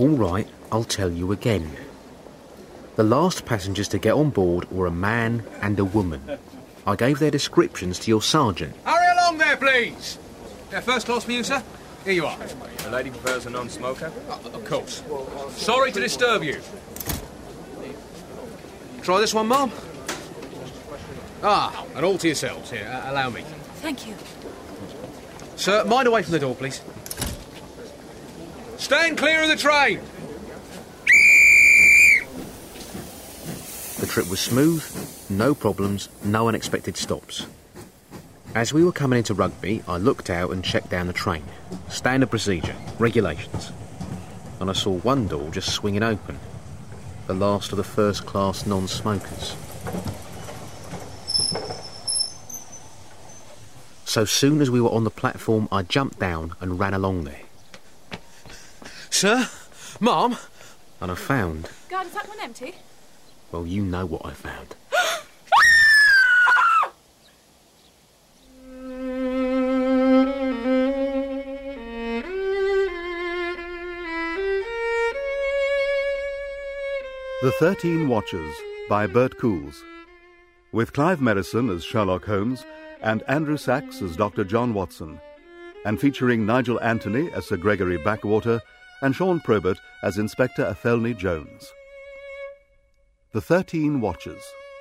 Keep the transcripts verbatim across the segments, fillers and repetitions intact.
All right, I'll tell you again. The last passengers to get on board were a man and a woman. I gave their descriptions to your sergeant. Hurry along there, please! Yeah, first class for you, sir? Here you are. The lady prefers a non-smoker? Oh, of course. Sorry to disturb you. Try this one, Mum. Ah, and all to yourselves. Here, uh, allow me. Thank you. Sir, mind away from the door, please. Stand clear of the train! The trip was smooth, no problems, no unexpected stops. As we were coming into Rugby, I looked out and checked down the train. Standard procedure, regulations. And I saw one door just swinging open. The last of the first-class non-smokers. So soon as we were on the platform, I jumped down and ran along there. Sir? Mum? And I found... Guard, is that one empty? Well, you know what I found. The Thirteen Watches by Bert Coules, with Clive Merrison as Sherlock Holmes and Andrew Sachs as Doctor John Watson, and featuring Nigel Anthony as Sir Gregory Backwater and Sean Probert as Inspector Athelney Jones. The Thirteen Watches.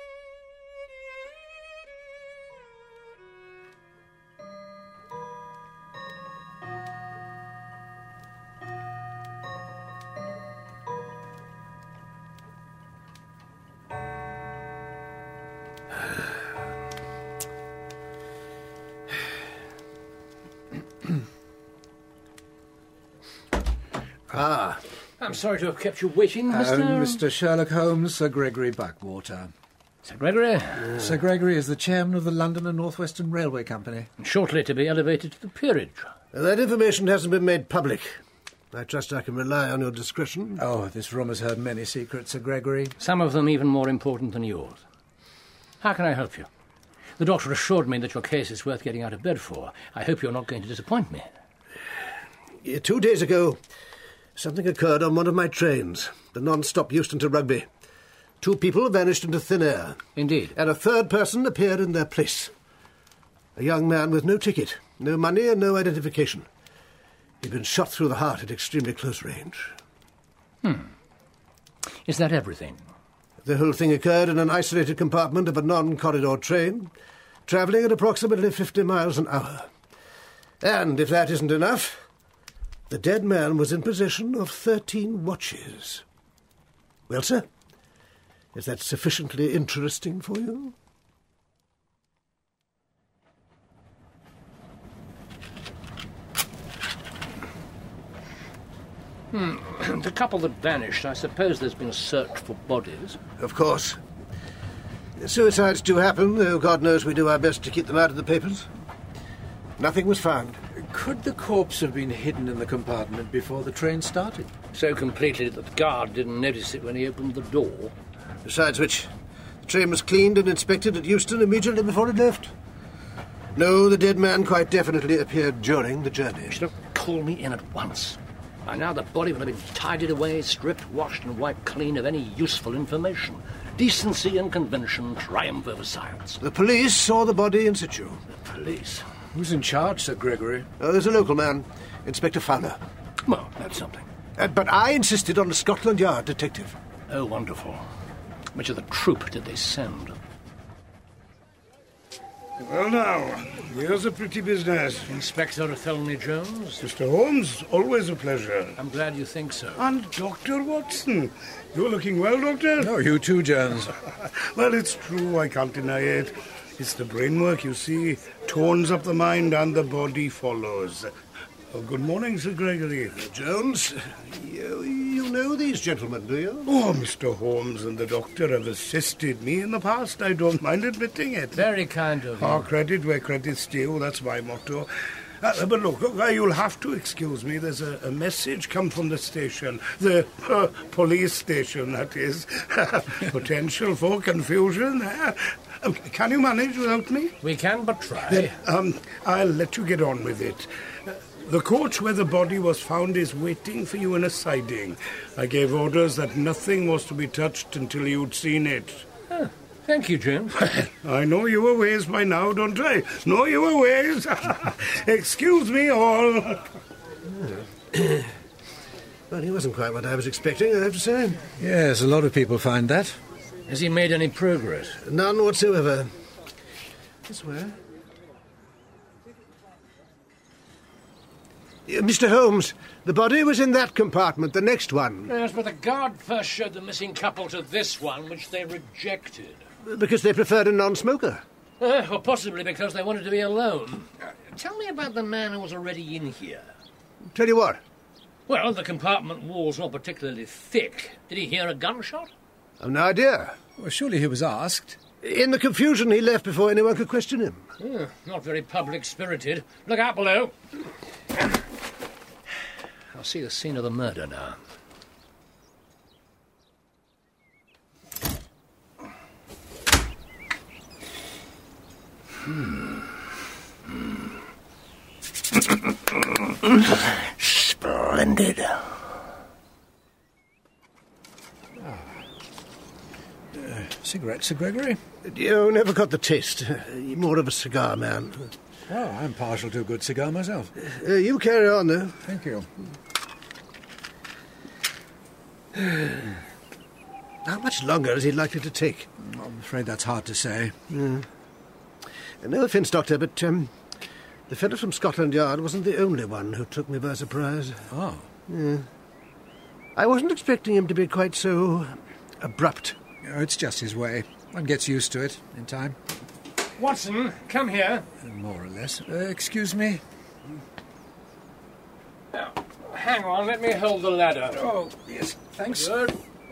Ah. I'm sorry to have kept you waiting, Mister... Uh, Mister Sherlock Holmes, Sir Gregory Backwater. Sir Gregory? Uh, Sir Gregory is the chairman of the London and North Western Railway Company. Shortly to be elevated to the peerage. That information hasn't been made public. I trust I can rely on your discretion. Oh, this room has heard many secrets, Sir Gregory. Some of them even more important than yours. How can I help you? The doctor assured me that your case is worth getting out of bed for. I hope you're not going to disappoint me. Two days ago, something occurred on one of my trains, the non-stop Euston to Rugby. Two people vanished into thin air. Indeed. And a third person appeared in their place. A young man with no ticket, no money and no identification. He'd been shot through the heart at extremely close range. Hmm. Is that everything? The whole thing occurred in an isolated compartment of a non-corridor train, travelling at approximately fifty miles an hour. And if that isn't enough, the dead man was in possession of thirteen watches. Well, sir, is that sufficiently interesting for you? Hmm. The couple that vanished, I suppose there's been a search for bodies. Of course. Suicides do happen, though God knows we do our best to keep them out of the papers. Nothing was found. Could the corpse have been hidden in the compartment before the train started? So completely that the guard didn't notice it when he opened the door. Besides which, the train was cleaned and inspected at Euston immediately before it left. No, the dead man quite definitely appeared during the journey. You should have called me in at once. By now the body would have been tidied away, stripped, washed and wiped clean of any useful information. Decency and convention triumph over science. The police saw the body in situ. The police? Who's in charge, Sir Gregory? Oh, there's a local man, Inspector Fowler. Well, that's something. Uh, but I insisted on a Scotland Yard detective. Oh, wonderful. Which of the troop did they send? Well, now, here's a pretty business. Inspector Athelney Jones? Mister Holmes, always a pleasure. I'm glad you think so. And Doctor Watson. You're looking well, Doctor? No, you too, Jones. Well, it's true, I can't deny it. It's the brain work, you see. Tones up the mind and the body follows. Oh, good morning, Sir Gregory. Jones, you, you know these gentlemen, do you? Oh, Mister Holmes and the doctor have assisted me in the past. I don't mind admitting it. Very kind of you. Oh, credit where credit's due, that's my motto. Uh, but look, look, uh, you'll have to excuse me. There's a, a message come from the station. The uh, police station, that is. Potential for confusion. Uh, um, can you manage without me? We can but try. Then, um, I'll let you get on with it. Uh, The coach where the body was found is waiting for you in a siding. I gave orders that nothing was to be touched until you'd seen it. Oh, thank you, James. I know your ways by now, don't I? Know your ways. Excuse me all. Well, he wasn't quite what I was expecting, I have to say. Yes, a lot of people find that. Has he made any progress? None whatsoever. This way. Uh, Mister Holmes, the body was in that compartment, the next one. Yes, but the guard first showed the missing couple to this one, which they rejected. Because they preferred a non-smoker. Uh, or possibly because they wanted to be alone. Uh, tell me about the man who was already in here. Tell you what. Well, the compartment wall's not particularly thick. Did he hear a gunshot? I've no idea. Well, surely he was asked. In the confusion, he left before anyone could question him. Uh, not very public-spirited. Look out below. I'll see the scene of the murder now. Hmm. Splendid. Ah. Uh, cigarette, Sir Gregory? You never got the taste. You're more of a cigar man. Oh, I'm partial to a good cigar myself. Uh, you carry on, though. Thank you. How much longer is he likely to take? I'm afraid that's hard to say. Mm. No offence, Doctor, but um, the fellow from Scotland Yard wasn't the only one who took me by surprise. Oh. Yeah. I wasn't expecting him to be quite so abrupt. Oh, it's just his way. One gets used to it in time. Watson, come here. More or less. Uh, excuse me? Now, hang on, let me hold the ladder. Oh, yes, thanks. Good.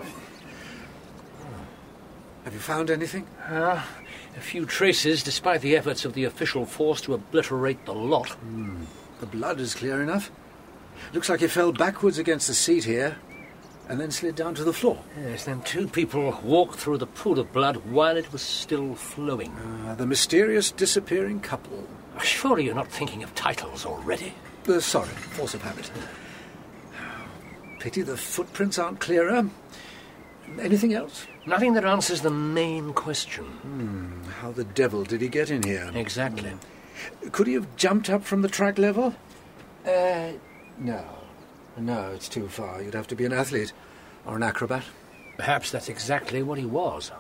Have you found anything? Uh, a few traces, despite the efforts of the official force to obliterate the lot. Mm. The blood is clear enough. Looks like he fell backwards against the seat here, and then slid down to the floor. Yes, then two people walked through the pool of blood while it was still flowing. Uh, the mysterious disappearing couple. Surely you're not thinking of titles already? Uh, sorry, force of habit. Pity the footprints aren't clearer. Anything else? Nothing that answers the main question. Hmm, how the devil did he get in here? Exactly. Could he have jumped up from the track level? Uh, no. No, it's too far. You'd have to be an athlete or an acrobat. Perhaps that's exactly what he was.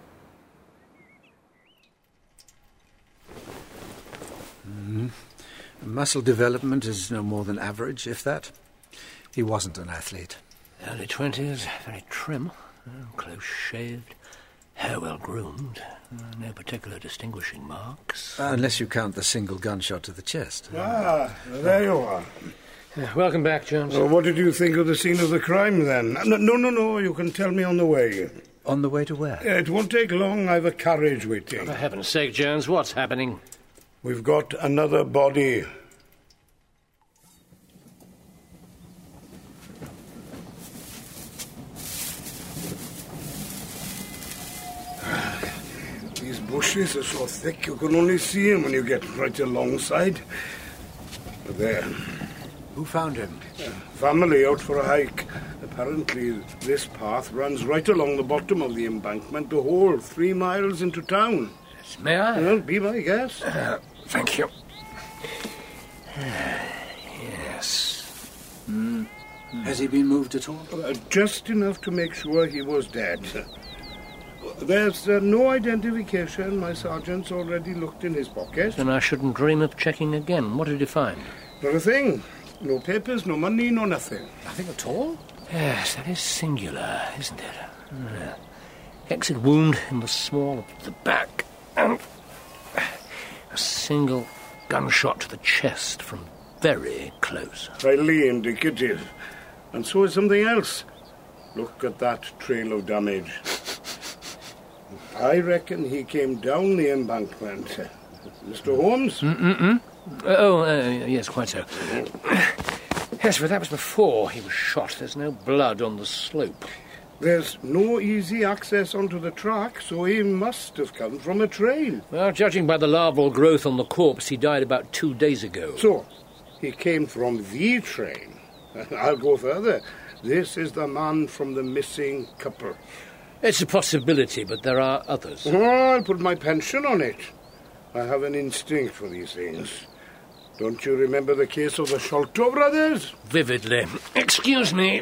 Mm-hmm. Muscle development is no more than average, if that. He wasn't an athlete. Early twenties, very trim, close-shaved, hair well-groomed, no particular distinguishing marks. Uh, unless you count the single gunshot to the chest. Ah, there you are. Uh, welcome back, Jones. Well, what did you think of the scene of the crime, then? No, no, no, no, you can tell me on the way. On the way to where? Uh, it won't take long. I've a carriage waiting. For heaven's sake, Jones, what's happening? We've got another body. These bushes are so thick you can only see him when you get right alongside. But there. Who found him? Uh, family out for a hike. Apparently this path runs right along the bottom of the embankment, the whole three miles into town. May I? Well, be my guest. Uh, thank you. Yes. Mm. Has he been moved at all? Uh, just enough to make sure he was dead. There's uh, no identification. My sergeant's already looked in his pocket. Then I shouldn't dream of checking again. What did he find? Not a thing. No papers, no money, no nothing. Nothing at all? Yes, that is singular, isn't it? Uh, exit wound in the small of the back, and a single gunshot to the chest from very close. Highly indicative. And so is something else. Look at that trail of damage. I reckon he came down the embankment. Mister Holmes? Mm-mm-mm. Oh, uh, yes, quite so. Yes, but that was before he was shot. There's no blood on the slope. There's no easy access onto the track, so he must have come from a train. Well, judging by the larval growth on the corpse, he died about two days ago. So, He came from the train. I'll go further. This is the man from the missing couple. It's a possibility, but there are others. Oh, I'll put my pension on it. I have an instinct for these things. Don't you remember the case of the Sholto brothers? Vividly. Excuse me.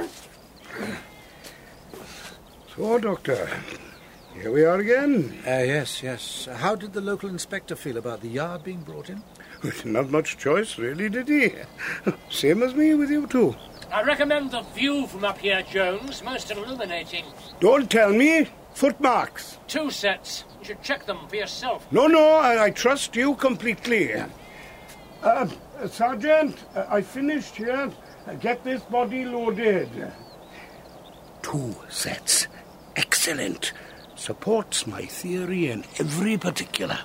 So, Doctor, here we are again. Uh, yes, yes. How did the local inspector feel about the yard being brought in? Not much choice, really, did he? Same as me with you two. I recommend the view from up here, Jones. Most illuminating. Don't tell me. Footmarks. Two sets. You should check them for yourself. No, no, I, I trust you completely. Yeah. Uh, Sergeant, uh, I finished here. Uh, get this body loaded. Two sets. Excellent. Supports my theory in every particular.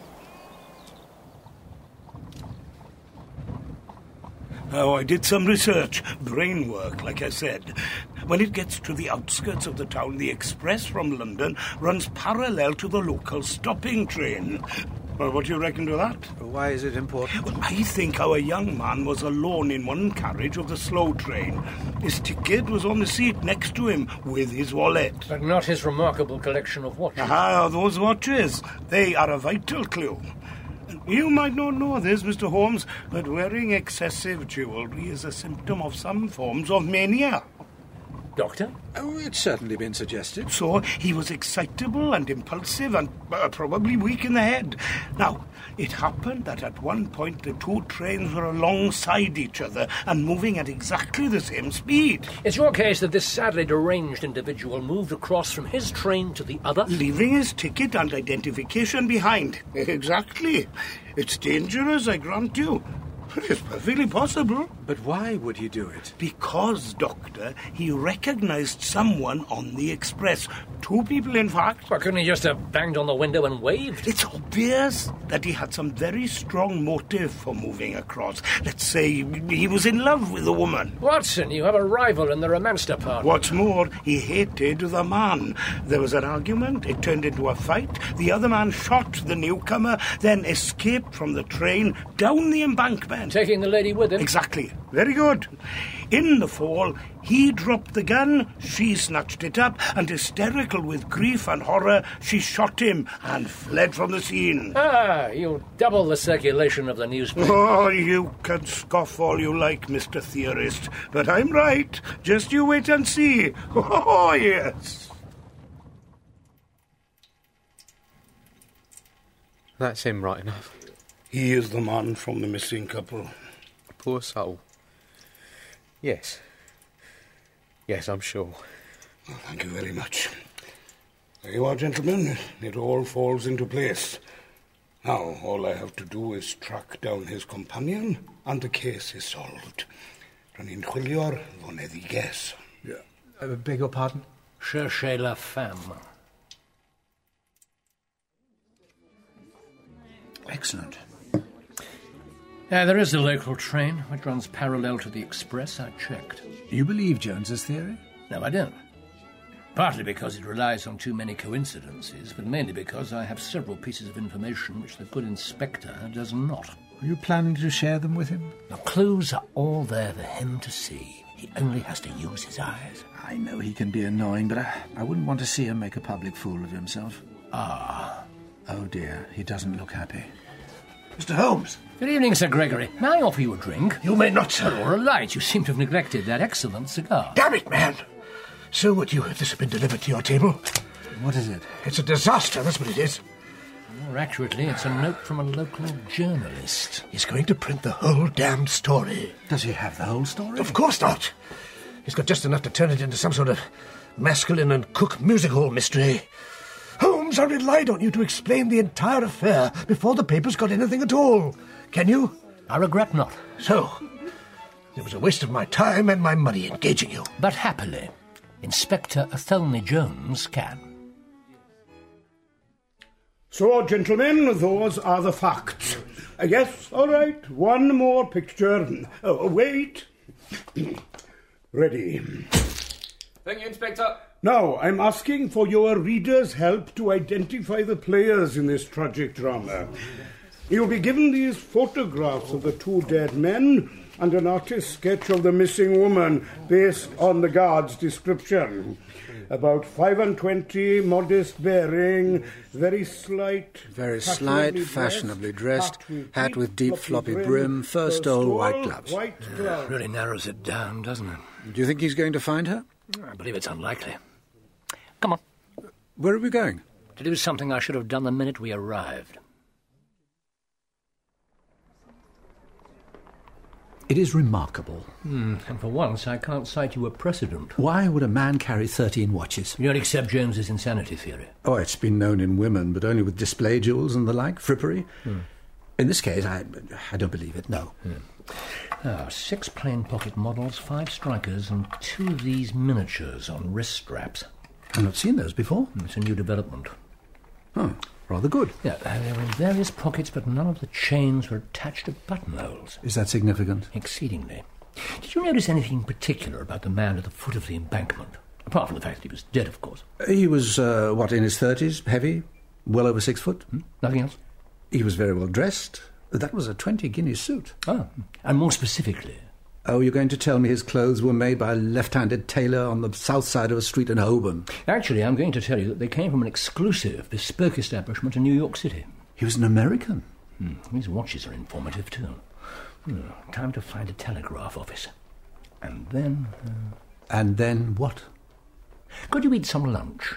Oh, I did some research, brain work, like I said. When it gets to the outskirts of the town, the express from London runs parallel to the local stopping train. Well, what do you reckon to that? Why is it important? Well, I think our young man was alone in one carriage of the slow train. His ticket was on the seat next to him with his wallet. But not his remarkable collection of watches. Ah, those watches. They are a vital clue. You might not know this, Mister Holmes, but wearing excessive jewellery is a symptom of some forms of mania. Doctor? Oh, it's certainly been suggested. So he was excitable and impulsive and uh, probably weak in the head. Now, it happened that at one point the two trains were alongside each other and moving at exactly the same speed. It's your case that this sadly deranged individual moved across from his train to the other? Leaving his ticket and identification behind. Exactly. It's dangerous, I grant you. It's perfectly possible. But why would he do it? Because, Doctor, he recognized someone on the express. Two people, in fact. Well, couldn't he just have banged on the window and waved? It's obvious that he had some very strong motive for moving across. Let's say he was in love with the woman. Watson, you have a rival in the romance department. What's more, he hated the man. There was an argument. It turned into a fight. The other man shot the newcomer, then escaped from the train down the embankment. Taking the lady with him? Exactly. Very good. In the fall, he dropped the gun, she snatched it up, and hysterical with grief and horror, she shot him and fled from the scene. Ah, you double the circulation of the newspaper. Oh, you can scoff all you like, Mister Theorist, but I'm right. Just you wait and see. Oh, yes. That's him right enough. He is the man from the missing couple. Poor soul. Yes. Yes, I'm sure. Well, thank you very much. There you are, gentlemen. It all falls into place. Now, all I have to do is track down his companion, and the case is solved. Rha'n chwilio'r foneddiges. Yeah. Uh, beg your pardon? Cherchez la femme. Excellent. Uh, there is a local train which runs parallel to the express. I checked. You believe Jones's theory? No, I don't. Partly because it relies on too many coincidences, but mainly because I have several pieces of information which the good inspector does not. Are you planning to share them with him? The clues are all there for him to see. He only has to use his eyes. I know he can be annoying, but I, I wouldn't want to see him make a public fool of himself. Ah. Oh, dear, he doesn't look happy. Mister Holmes! Good evening, Sir Gregory. May I offer you a drink? You may not, sir. Or a light. You seem to have neglected that excellent cigar. Damn it, man! So would you if this had been delivered to your table. What is it? It's a disaster, that's what it is. More accurately, it's a note from a local journalist. He's going to print the whole damned story. Does he have the whole story? Of course not. He's got just enough to turn it into some sort of masculine and cook music hall mystery. Holmes, I relied on you to explain the entire affair before the papers got anything at all. Can you? I regret not. So, it was a waste of my time and my money engaging you. But happily, Inspector Athelney Jones can. So, gentlemen, those are the facts. Uh, yes, all right, one more picture. Oh, wait. Ready. Thank you, Inspector. Now, I'm asking for your readers' help to identify the players in this tragic drama. You'll be given these photographs of the two dead men and an artist's sketch of the missing woman based on the guard's description. About five and twenty, modest bearing, very slight... Very slight, fashionably dressed, hat with deep floppy brim, fur stole, white gloves. White Yeah, gloves. really narrows it down, doesn't it? Do you think he's going to find her? I believe it's unlikely. Come on. Where are we going? To do something I should have done the minute we arrived. It is remarkable. Hmm, and for once, I can't cite you a precedent. Why would a man carry thirteen watches? You don't accept Jones's insanity theory? Oh, it's been known in women, but only with display jewels and the like, frippery. Hmm. In this case, I, I don't believe it, no. Hmm. Ah, six plain pocket models, five strikers, and two of these miniatures on wrist straps. I've not seen those before. It's a new development. Oh, rather good. Yeah, uh, they were in various pockets, but none of the chains were attached to buttonholes. Is that significant? Exceedingly. Did you notice anything particular about the man at the foot of the embankment? Apart from the fact that he was dead, of course. He was, uh, what, in his thirties, heavy, well over six foot. Hmm? Nothing else? He was very well dressed. That was a twenty guinea suit. Ah, and more specifically? Oh, you're going to tell me his clothes were made by a left-handed tailor on the south side of a street in Holborn? Actually, I'm going to tell you that they came from an exclusive, bespoke establishment in New York City. He was an American. Hmm. These watches are informative, too. Hmm. Time to find a telegraph office. And then... Uh... And then what? Could you eat some lunch?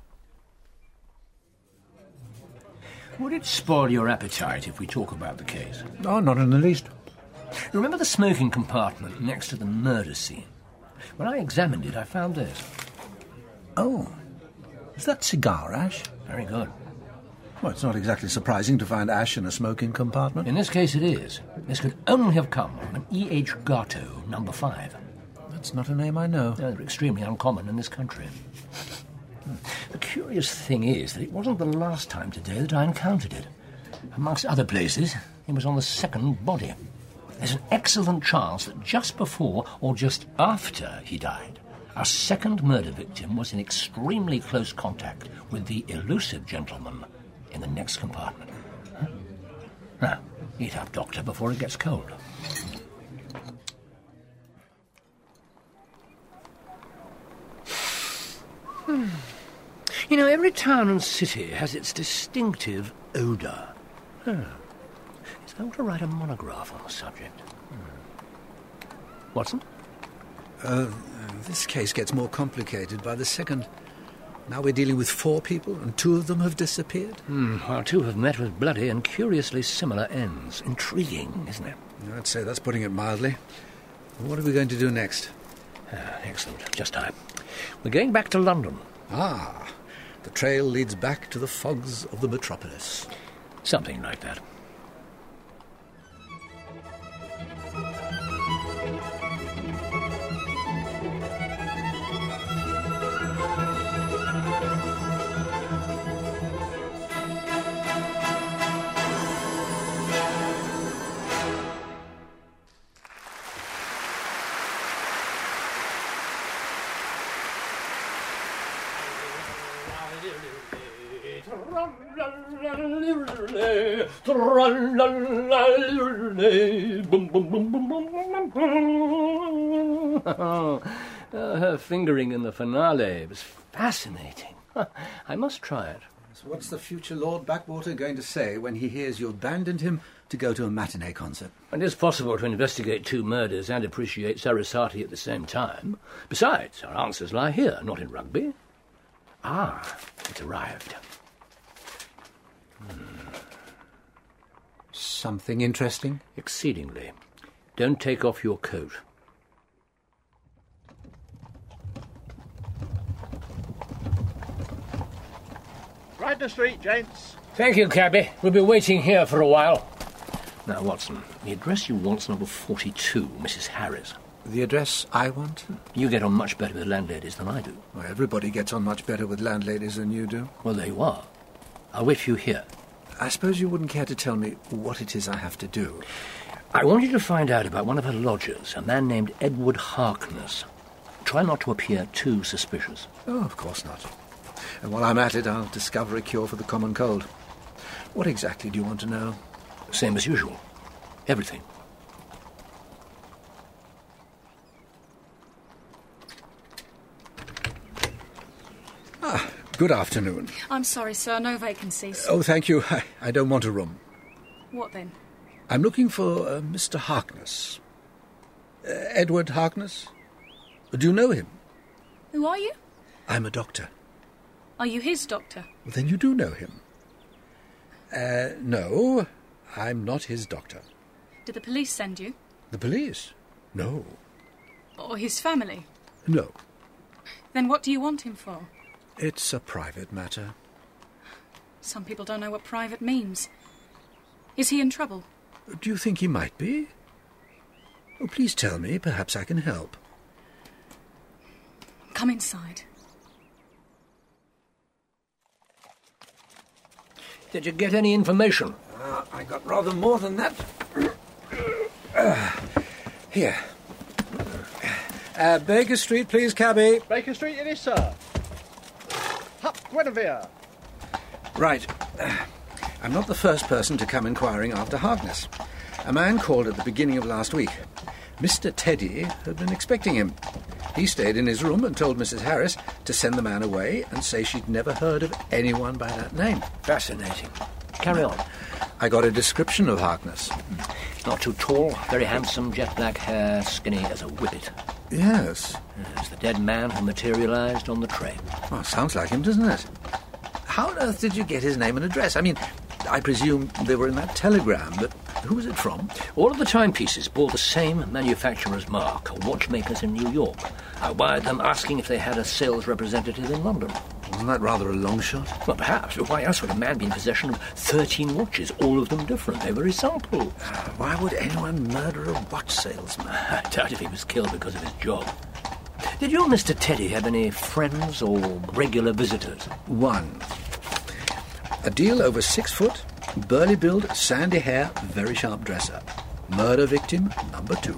Would it spoil your appetite if we talk about the case? Oh, not in the least. Remember the smoking compartment next to the murder scene? When I examined it, I found this. Oh, is that cigar ash? Very good. Well, it's not exactly surprising to find ash in a smoking compartment. In this case, it is. This could only have come from an E H Gato, number five. That's not a name I know. No, they're extremely uncommon in this country. The curious thing is that it wasn't the last time today that I encountered it. Amongst other places, it was on the second body. There's an excellent chance that just before or just after he died, a second murder victim was in extremely close contact with the elusive gentleman in the next compartment. Huh? Now, eat up, Doctor, before it gets cold. Hmm. You know, every town and city has its distinctive odour. Huh. I ought to write a monograph on the subject. Hmm. Watson? Uh, this case gets more complicated by the second. Now we're dealing with four people, and two of them have disappeared. Hmm. While two have met with bloody and curiously similar ends. Intriguing, isn't it? I'd say that's putting it mildly. What are we going to do next? Ah, excellent. Just time. We're going back to London. Ah, the trail leads back to the fogs of the metropolis. Something like that. uh, her fingering in the finale was fascinating. I must try it. So what's the future Lord Backwater going to say when he hears you abandoned him to go to a matinee concert? It is possible to investigate two murders and appreciate Sarasate at the same time. Besides, our answers lie here, not in Rugby. Ah, it's arrived. Hmm. Something interesting? Exceedingly. Don't take off your coat. Right the street, gents. Thank you, cabby. We'll be waiting here for a while. Now, Watson, the address you want's number forty-two, Missus Harris. The address I want? You get on much better with landladies than I do. Well, everybody gets on much better with landladies than you do. Well, there you are. I'll wait for you here. I suppose you wouldn't care to tell me what it is I have to do. I want you to find out about one of her lodgers, a man named Edward Harkness. Try not to appear too suspicious. Oh, of course not. And while I'm at it, I'll discover a cure for the common cold. What exactly do you want to know? Same as usual. Everything. Ah, good afternoon. I'm sorry, sir, no vacancies. Oh, thank you. I, I don't want a room. What then? I'm looking for uh, Mister Harkness. Uh, Edward Harkness? Do you know him? Who are you? I'm a doctor. Are you his doctor? Well, then you do know him. Uh, no, I'm not his doctor. Did the police send you? The police? No. Or his family? No. Then what do you want him for? It's a private matter. Some people don't know what private means. Is he in trouble? Do you think he might be? Oh, please tell me. Perhaps I can help. Come inside. Did you get any information? Uh, I got rather more than that. Uh, here. Uh, Baker Street, please, cabby. Baker Street it is, sir. Hup, Guinevere. Right. Uh, I'm not the first person to come inquiring after Harkness. A man called at the beginning of last week. Mister Teddy had been expecting him. He stayed in his room and told Missus Harris to send the man away and say she'd never heard of anyone by that name. Fascinating. Carry on. I got a description of Harkness. Not too tall, very handsome, jet black hair, skinny as a whippet. Yes. It's the dead man who materialised on the train. Well, sounds like him, doesn't it? How on earth did you get his name and address? I mean, I presume they were in that telegram, but who was it from? All of the timepieces bore the same manufacturer's mark, watchmakers in New York. I wired them asking if they had a sales representative in London. Wasn't that rather a long shot? Well, perhaps, but why else would a man be in possession of thirteen watches, all of them different? They were his samples. Why would anyone murder a watch salesman? I doubt if he was killed because of his job. Did you, Mister Teddy, have any friends or regular visitors? One. A deal over six foot, burly build, sandy hair, very sharp dresser. Murder victim number two.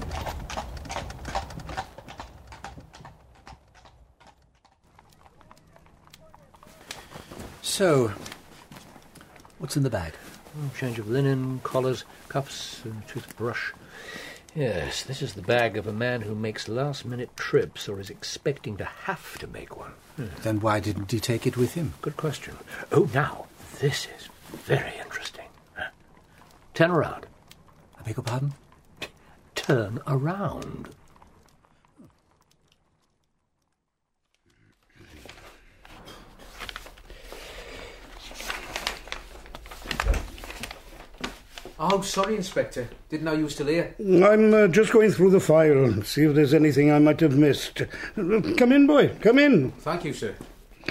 So, what's in the bag? Oh, change of linen, collars, cuffs, and toothbrush. Yes, this is the bag of a man who makes last-minute trips or is expecting to have to make one. Hmm. Then why didn't he take it with him? Good question. Oh, now, this is very interesting. Turn around. I beg your pardon? Turn around. Oh, sorry, Inspector. Didn't know you were still here. I'm uh, just going through the file, see if there's anything I might have missed. Uh, come in, boy, come in. Thank you, sir.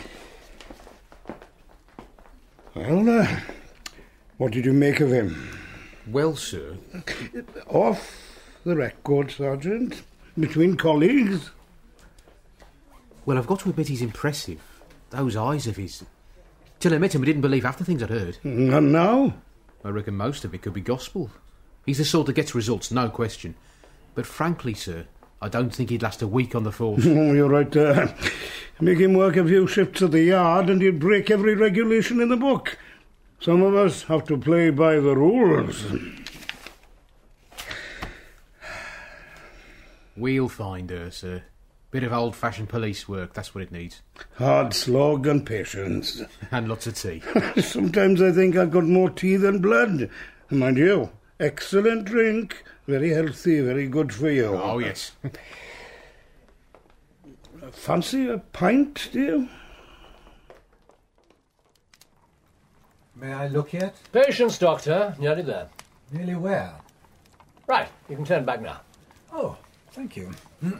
Well, uh, what did you make of him? Well, sir... Off the record, Sergeant. Between colleagues. Well, I've got to admit he's impressive. Those eyes of his... Till I met him, I didn't believe half the things I'd heard. And now? I reckon most of it could be gospel. He's the sort that gets results, no question. But frankly, sir, I don't think he'd last a week on the force. Oh, you're right. Uh, make him work a few shifts at the yard and he'd break every regulation in the book. Some of us have to play by the rules. We'll find her, sir. Bit of old-fashioned police work, that's what it needs. Hard slog and patience. And lots of tea. Sometimes I think I've got more tea than blood. And mind you, excellent drink. Very healthy, very good for you. Oh, yes. Fancy a pint, do you? May I look yet? Patience, Doctor. Nearly there. Nearly where? Right, you can turn back now. Oh, thank you.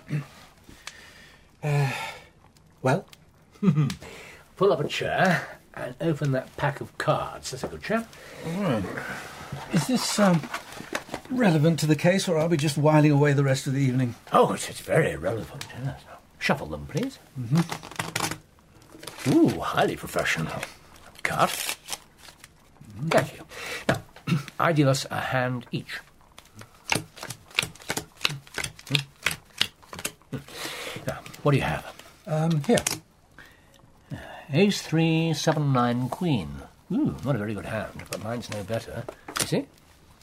uh, well? Pull up a chair and open that pack of cards. That's a good chap. All right. Is this um, relevant to the case, or are we just whiling away the rest of the evening? Oh, it's, it's very relevant. Yes. Shuffle them, please. Mm-hmm. Ooh, highly professional. Cut. Mm-hmm. Thank you. Now, I deal us a hand each. Now, what do you have? Um, here. Ace three, seven, nine, queen. Ooh, not a very good hand, but mine's no better. You see?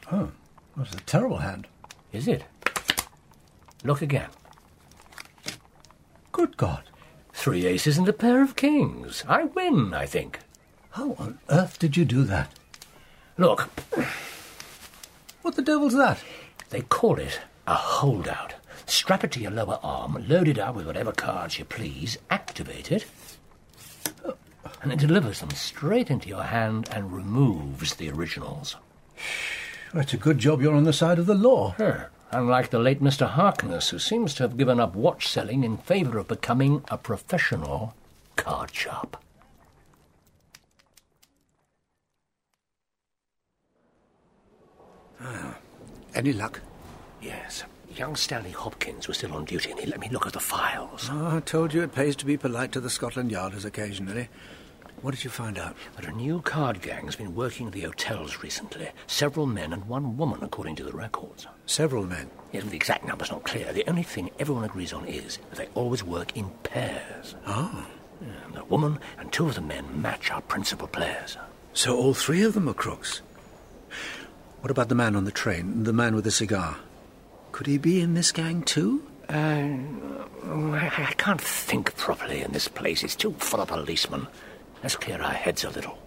Oh, that's a terrible hand. Is it? Look again. Good God. Three aces and a pair of kings. I win, I think. How on earth did you do that? Look. What the devil's that? They call it a holdout. Strap it to your lower arm, load it up with whatever cards you please, activate it, and it delivers them straight into your hand and removes the originals. Well, it's a good job you're on the side of the law. Huh. Unlike the late Mister Harkness, who seems to have given up watch selling in favour of becoming a professional card sharp. Ah, any luck? Yes. Young Stanley Hopkins was still on duty, and he let me look at the files. Oh, I told you it pays to be polite to the Scotland Yarders occasionally. What did you find out? That a new card gang has been working at the hotels recently. Several men and one woman, according to the records. Several men? Yes, the exact number's not clear. The only thing everyone agrees on is that they always work in pairs. Oh. Yeah, and the woman and two of the men match our principal players. So all three of them are crooks? What about the man on the train, the man with the cigar? Could he be in this gang too? Uh, I, I can't think properly in this place. It's too full of policemen. Let's clear our heads a little.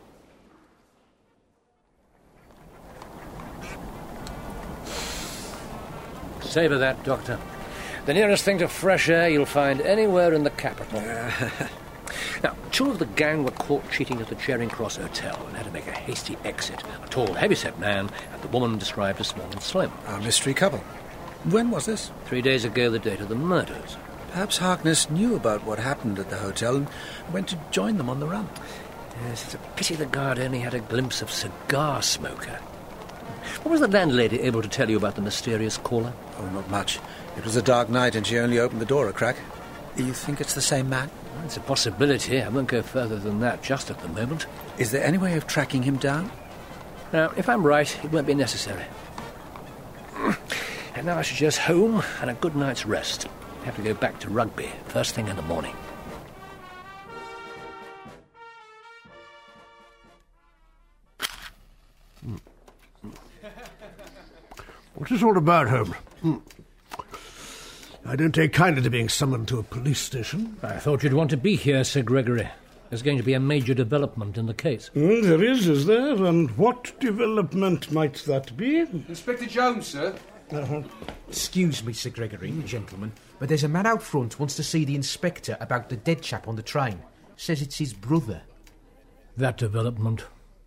Savour that, Doctor. The nearest thing to fresh air you'll find anywhere in the capital. Now, two of the gang were caught cheating at the Charing Cross Hotel and had to make a hasty exit. A tall, heavy-set man and the woman described as small and slim. A mystery couple. When was this? Three days ago, the date of the murders. Perhaps Harkness knew about what happened at the hotel and went to join them on the run. Yes, it's a pity the guard only had a glimpse of cigar smoker. What was the landlady able to tell you about the mysterious caller? Oh, not much. It was a dark night and she only opened the door a crack. You think it's the same man? Well, it's a possibility. I won't go further than that just at the moment. Is there any way of tracking him down? Now, if I'm right, it won't be necessary. And now I suggest home and a good night's rest. I have to go back to Rugby first thing in the morning. What's this all about, Holmes? Hmm. I don't take kindly to being summoned to a police station. I thought you'd want to be here, Sir Gregory. There's going to be a major development in the case. Mm, there is, is there? And what development might that be? Inspector Jones, sir. Uh-huh. Excuse me, Sir Gregory, gentlemen, but there's a man out front wants to see the inspector about the dead chap on the train. Says it's his brother. That development.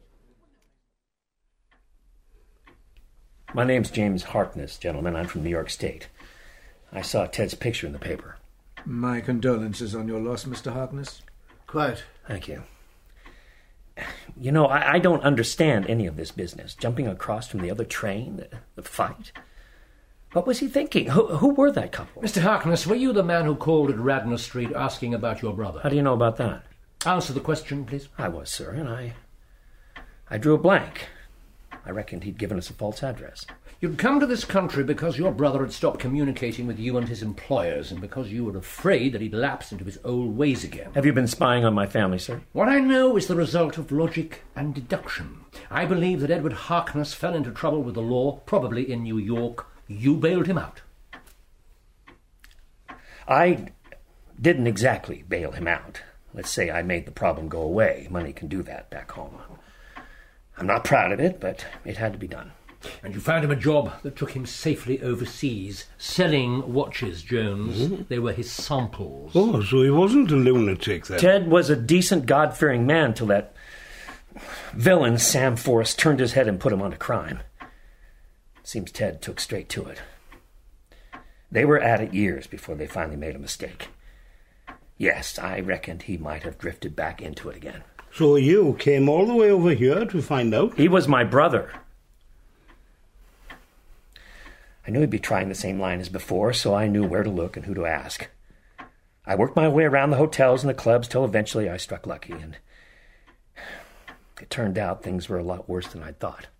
My name's James Harkness, gentlemen. I'm from New York State. I saw Ted's picture in the paper. My condolences on your loss, Mister Harkness. Quite. Thank you. You know, I, I don't understand any of this business. Jumping across from the other train, the, the fight. What was he thinking? Who, who were that couple? Mister Harkness, were you the man who called at Radnor Street asking about your brother? How do you know about that? Answer the question, please. I was, sir, and I... I drew a blank. I reckoned he'd given us a false address. You'd come to this country because your brother had stopped communicating with you and his employers, and because you were afraid that he'd lapse into his old ways again. Have you been spying on my family, sir? What I know is the result of logic and deduction. I believe that Edward Harkness fell into trouble with the law, probably in New York. You bailed him out. I didn't exactly bail him out. Let's say I made the problem go away. Money can do that back home. I'm not proud of it, but it had to be done. And you found him a job that took him safely overseas, selling watches, Jones. Mm-hmm. They were his samples. Oh, so he wasn't a lunatic then? Ted was a decent, God-fearing man till that villain, Sam Forrest, turned his head and put him onto crime. Seems Ted took straight to it. They were at it years before they finally made a mistake. Yes, I reckoned he might have drifted back into it again. So you came all the way over here to find out? He was my brother. I knew he'd be trying the same line as before, so I knew where to look and who to ask. I worked my way around the hotels and the clubs till eventually I struck lucky, and it turned out things were a lot worse than I'd thought.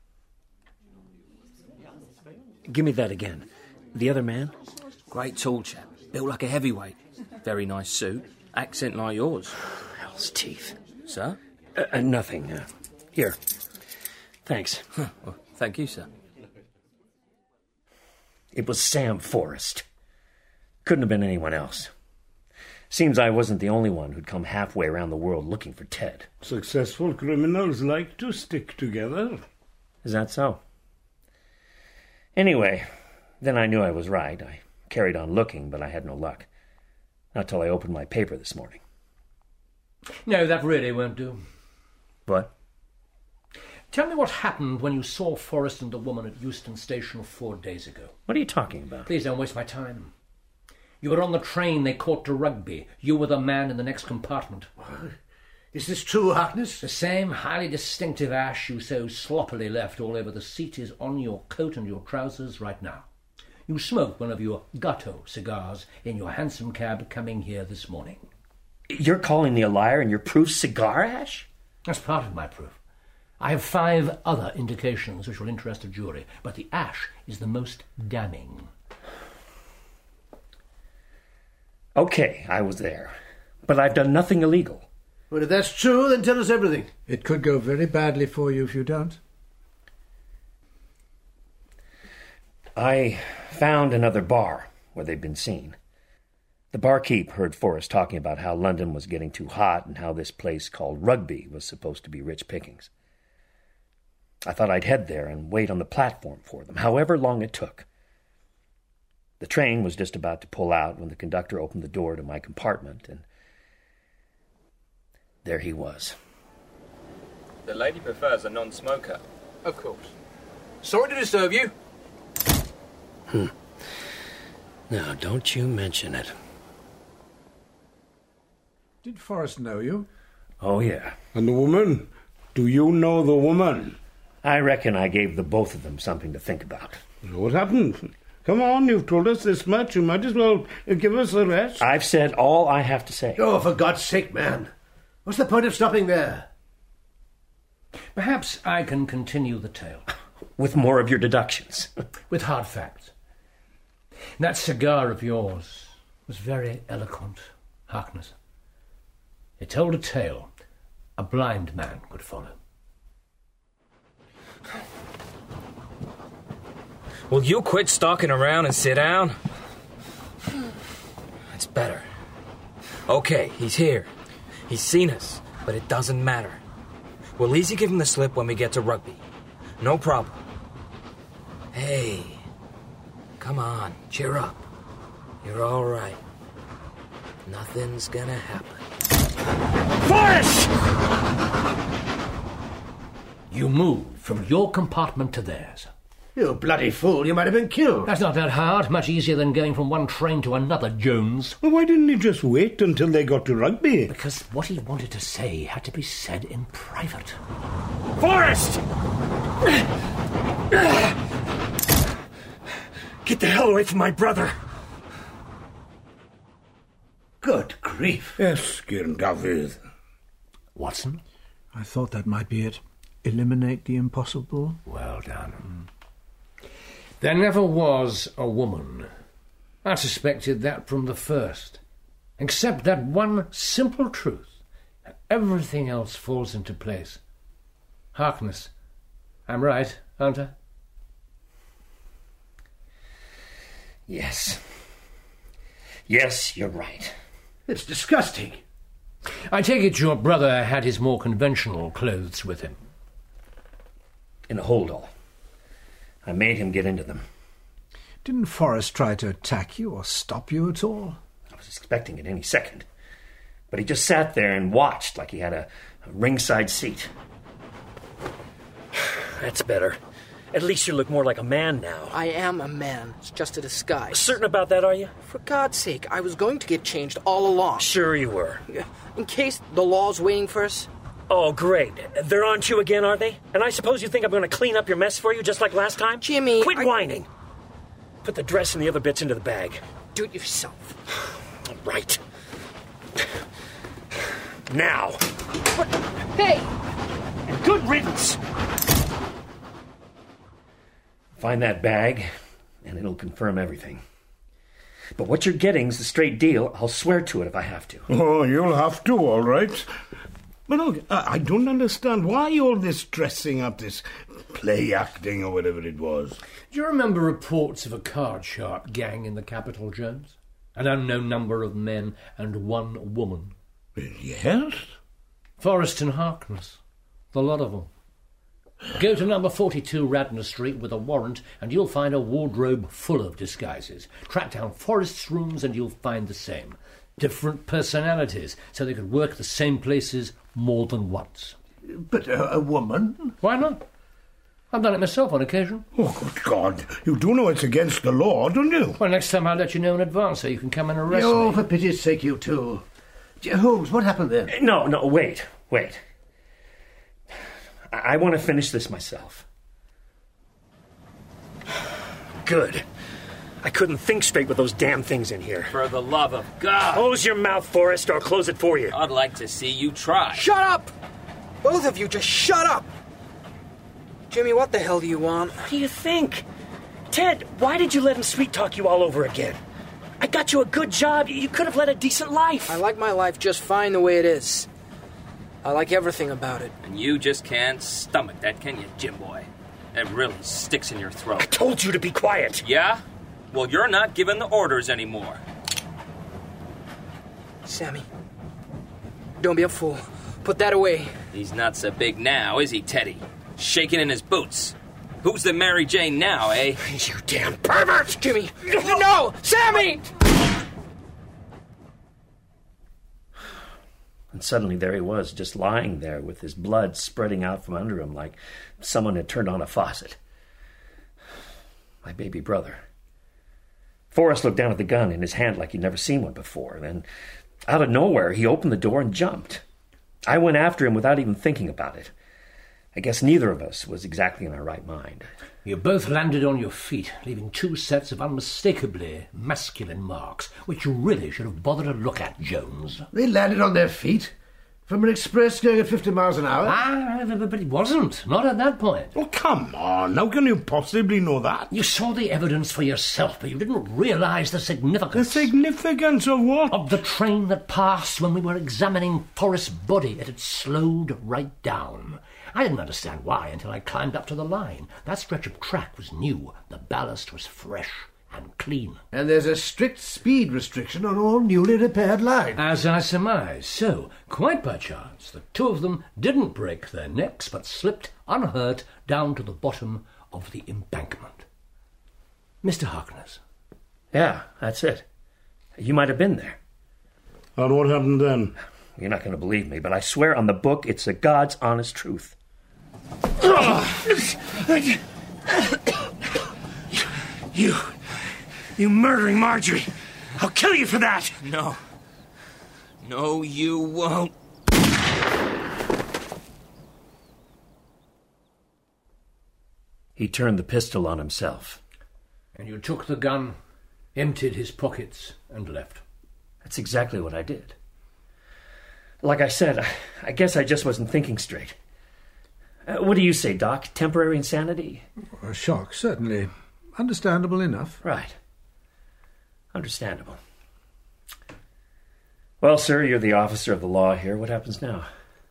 Give me that again. The other man? Great tall chap, built like a heavyweight. Very nice suit. Accent like yours. Hell's teeth. Sir? Uh, uh, nothing. Uh, here. Thanks. Huh. Well, Thank you, sir. It was Sam Forrest. Couldn't have been anyone else. Seems I wasn't the only one who'd come halfway around the world looking for Ted. Successful criminals like to stick together. Is that so? Anyway, then I knew I was right. I carried on looking, but I had no luck. Not till I opened my paper this morning. No, that really won't do. What? Tell me what happened when you saw Forrest and the woman at Euston Station four days ago. What are you talking about? Please don't waste my time. You were on the train they caught to Rugby. You were the man in the next compartment. Is this true, Harkness? The same highly distinctive ash you so sloppily left all over the seat is on your coat and your trousers right now. You smoked one of your Gatto cigars in your hansom cab coming here this morning. You're calling me a liar and your proof's cigar ash? That's part of my proof. I have five other indications which will interest a jury, but the ash is the most damning. Okay, I was there. But I've done nothing illegal. Well, if that's true, then tell us everything. It could go very badly for you if you don't. I found another bar where they'd been seen. The barkeep heard Forrest talking about how London was getting too hot and how this place called Rugby was supposed to be rich pickings. I thought I'd head there and wait on the platform for them, however long it took. The train was just about to pull out when the conductor opened the door to my compartment, and there he was. The lady prefers a non-smoker. Of course. Sorry to disturb you. Hmm. Now, don't you mention it. Did Forrest know you? Oh, yeah. And the woman? Do you know the woman? I reckon I gave the both of them something to think about. What happened? Come on, you've told us this much. You might as well give us the rest. I've said all I have to say. Oh, for God's sake, man. What's the point of stopping there? Perhaps I can continue the tale. With more of your deductions. With hard facts. That cigar of yours was very eloquent, Harkness. It told a tale a blind man could follow. Will you quit stalking around and sit down? It's better. Okay, he's here. He's seen us, but it doesn't matter. We'll easy give him the slip when we get to Rugby. No problem. Hey, come on, cheer up. You're all right. Nothing's gonna happen. Forrest! You moved from your compartment to theirs. You bloody fool, you might have been killed. That's not that hard. Much easier than going from one train to another, Jones. Well, why didn't he just wait until they got to Rugby? Because what he wanted to say had to be said in private. Forrest! Get the hell away from my brother! Good grief. Yes, David. Watson? I thought that might be it. Eliminate the impossible. Well done. There never was a woman. I suspected that from the first. Except that one simple truth. Everything else falls into place. Harkness, I'm right, aren't I? Yes. Yes, you're right. It's disgusting. I take it your brother had his more conventional clothes with him. In a holdall. I made him get into them. Didn't Forrest try to attack you or stop you at all? I was expecting it any second. But he just sat there and watched like he had a, a ringside seat. That's better. At least you look more like a man now. I am a man. It's just a disguise. Certain about that, are you? For God's sake, I was going to get changed all along. Sure you were. In case the law's waiting for us. Oh, great. They're on you again, are they? And I suppose you think I'm going to clean up your mess for you just like last time? Jimmy, Quit I... whining. Put the dress and the other bits into the bag. Do it yourself. All right. Now. But, hey! And good riddance. Find that bag, and it'll confirm everything. But what you're getting's the straight deal. I'll swear to it if I have to. Oh, you'll have to, all right. But look, I I don't understand. Why all this dressing up, this play acting or whatever it was? Do you remember reports of a card-sharp gang in the capital, Jones? An unknown number of men and one woman. Yes? Forrest and Harkness. The lot of them. Go to number forty-two Radnor Street with a warrant and you'll find a wardrobe full of disguises. Track down Forrest's rooms and you'll find the same. Different personalities, so they could work the same places more than once. But a, a woman? Why not? I've done it myself on occasion. Oh, good God. You do know it's against the law, don't you? Well, next time I'll let you know in advance so you can come and arrest Oh, me. for pity's sake, you two. Holmes, what happened there? No, no, wait, wait. I, I want to finish this myself. Good. I couldn't think straight with those damn things in here. For the love of God. Close your mouth, Forrest, or I'll close it for you. I'd like to see you try. Shut up! Both of you, just shut up! Jimmy, what the hell do you want? What do you think? Ted, why did you let him sweet-talk you all over again? I got you a good job. You could have led a decent life. I like my life just fine the way it is. I like everything about it. And you just can't stomach that, can you, Jim boy? It really sticks in your throat. I told you to be quiet. Yeah? Well, you're not giving the orders anymore. Sammy, don't be a fool. Put that away. He's not so big now, is he, Teddy? Shaking in his boots. Who's the Mary Jane now, eh? You damn pervert! Jimmy! No! Sammy! And suddenly there he was, just lying there with his blood spreading out from under him like someone had turned on a faucet. My baby brother. Forrest looked down at the gun in his hand like he'd never seen one before. Then, out of nowhere, he opened the door and jumped. I went after him without even thinking about it. I guess neither of us was exactly in our right mind. You both landed on your feet, leaving two sets of unmistakably masculine marks, which you really should have bothered to look at, Jones. They landed on their feet? From an express going at fifty miles an hour? Ah, but it wasn't. Not at that point. Oh, come on. How can you possibly know that? You saw the evidence for yourself, but you didn't realise the significance. The significance of what? Of the train that passed when we were examining Forrest's body. It had slowed right down. I didn't understand why until I climbed up to the line. That stretch of track was new. The ballast was fresh and clean. And there's a strict speed restriction on all newly repaired lines. As I surmised. So, quite by chance, the two of them didn't break their necks, but slipped unhurt down to the bottom of the embankment. Mister Harkness. Yeah, that's it. You might have been there. And what happened then? You're not going to believe me, but I swear on the book it's the God's honest truth. You... You murdering Marjorie! I'll kill you for that! No. No, you won't. He turned the pistol on himself. And you took the gun, emptied his pockets, and left. That's exactly what I did. Like I said, I, I guess I just wasn't thinking straight. Uh, what do you say, Doc? Temporary insanity? A shock, certainly. Understandable enough. Right. Understandable. Well, sir, you're the officer of the law here. What happens now?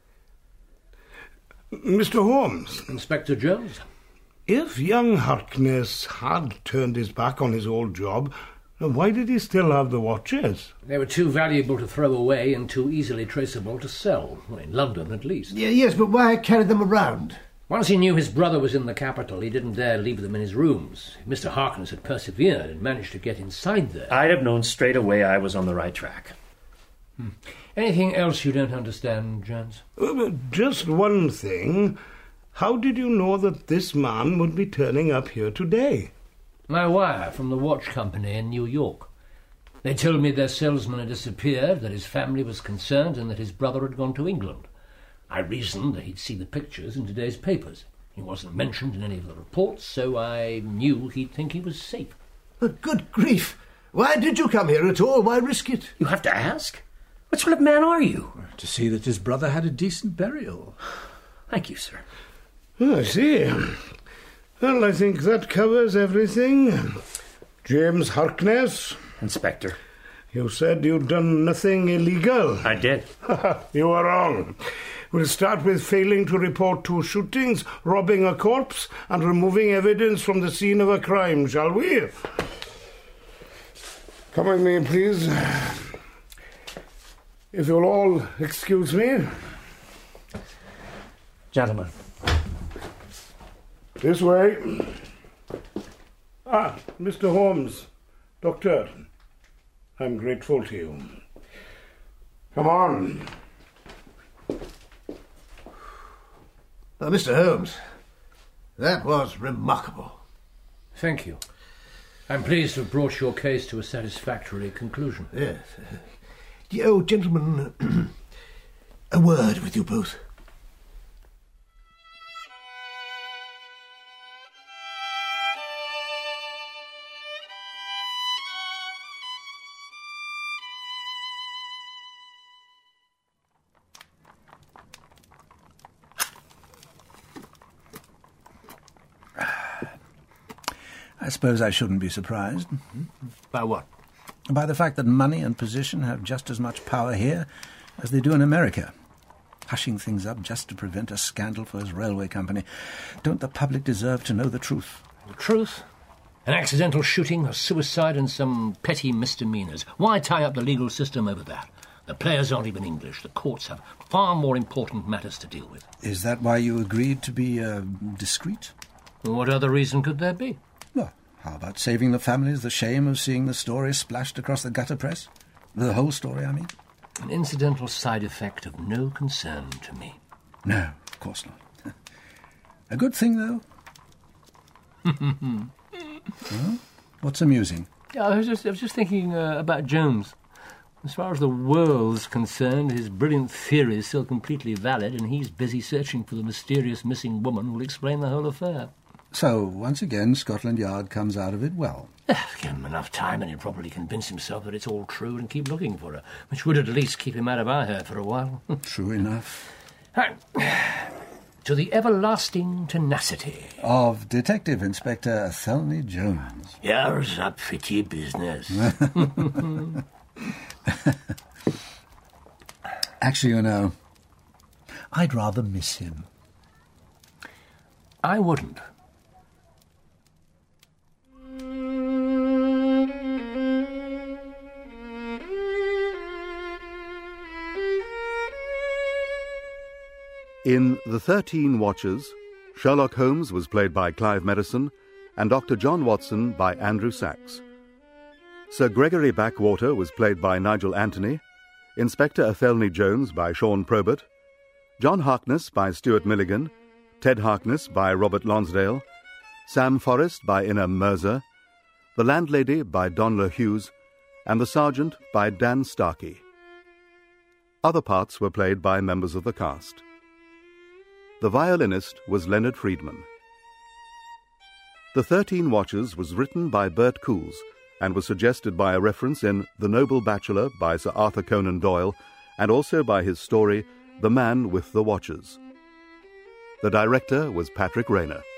Mister Holmes. Inspector Jones. If young Harkness had turned his back on his old job, why did he still have the watches? They were too valuable to throw away and too easily traceable to sell. Well, in London, at least. Yeah, yes, but why carry them around? Once he knew his brother was in the capital, he didn't dare leave them in his rooms. If Mister Harkness had persevered and managed to get inside there... I'd have known straight away I was on the right track. Hmm. Anything else you don't understand, Jones? Uh, just one thing. How did you know that this man would be turning up here today? My wire from the watch company in New York. They told me their salesman had disappeared, that his family was concerned, and that his brother had gone to England. I reasoned that he'd see the pictures in today's papers. He wasn't mentioned in any of the reports, so I knew he'd think he was safe. But good grief! Why did you come here at all? Why risk it? You have to ask? What sort of man are you? To see that his brother had a decent burial. Thank you, sir. Oh, I see. Well, I think that covers everything. James Harkness. Inspector. You said you'd done nothing illegal. I did. You were wrong. We'll start with failing to report two shootings, robbing a corpse, and removing evidence from the scene of a crime, shall we? Come with me, please. If you'll all excuse me. Gentlemen. This way. Ah, Mister Holmes. Doctor, I'm grateful to you. Come on. Now, Mister Holmes, that was remarkable. Thank you. I'm pleased to have brought your case to a satisfactory conclusion. Yes. The old gentleman, a word with you both. I suppose I shouldn't be surprised. By what? By the fact that money and position have just as much power here as they do in America. Hushing things up just to prevent a scandal for his railway company. Don't the public deserve to know the truth? The truth? An accidental shooting, a suicide, and some petty misdemeanours. Why tie up the legal system over that? The players aren't even English. The courts have far more important matters to deal with. Is that why you agreed to be uh, discreet? What other reason could there be? Well, how about saving the families the shame of seeing the story splashed across the gutter press? The whole story, I mean. An incidental side effect of no concern to me. No, of course not. A good thing, though. Well, what's amusing? Yeah, I was just, I was just thinking uh, about Jones. As far as the world's concerned, his brilliant theory is still completely valid, and he's busy searching for the mysterious missing woman who will explain the whole affair. So, once again, Scotland Yard comes out of it well. Give him enough time and he'll probably convince himself that it's all true and keep looking for her, which would at least keep him out of our hair for a while. True enough. To the everlasting tenacity of Detective Inspector Athelney Jones. Here's a pretty business. Actually, you know, I'd rather miss him. I wouldn't. In The Thirteen Watches, Sherlock Holmes was played by Clive Merrison and Doctor John Watson by Andrew Sachs. Sir Gregory Backwater was played by Nigel Anthony, Inspector Athelney Jones by Sean Probert, John Harkness by Stuart Milligan, Ted Harkness by Robert Lonsdale, Sam Forrest by Ina Mercer, the Landlady by Donla Hughes, and the Sergeant by Dan Starkey. Other parts were played by members of the cast. The violinist was Leonard Friedman. The Thirteen Watches was written by Bert Coules and was suggested by a reference in The Noble Bachelor by Sir Arthur Conan Doyle and also by his story The Man with the Watches. The director was Patrick Rayner.